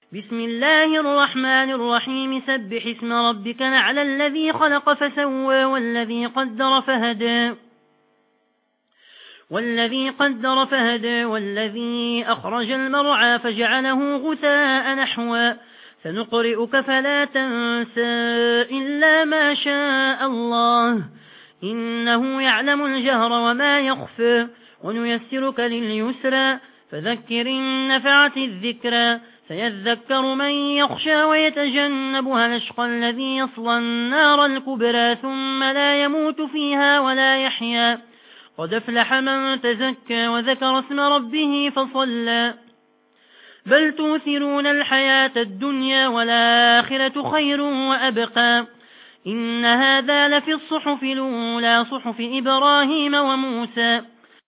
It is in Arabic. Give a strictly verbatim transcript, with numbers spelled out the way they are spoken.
بسم الله الرحمن الرحيم سبح اسم ربك الأعلى الذي خلق فسوى والذي قدر فهدى والذي قدر فهدى والذي أخرج المرعى فجعله غثاء نحوا سنقرئك فلا تنسى إلا ما شاء الله إنه يعلم الجهر وما يخفى ونيسرك لليسرى فذكر إن نفعت الذكرى سيذكر من يخشى ويتجنبها الأشقى الذي يصلى النار الكبرى ثم لا يموت فيها ولا يحيا قد أفلح من تزكى وذكر اسم ربه فصلى بل توثرون الحياة الدنيا والآخرة خير وأبقى إن هذا لفي الصحف الأولى صحف إبراهيم وموسى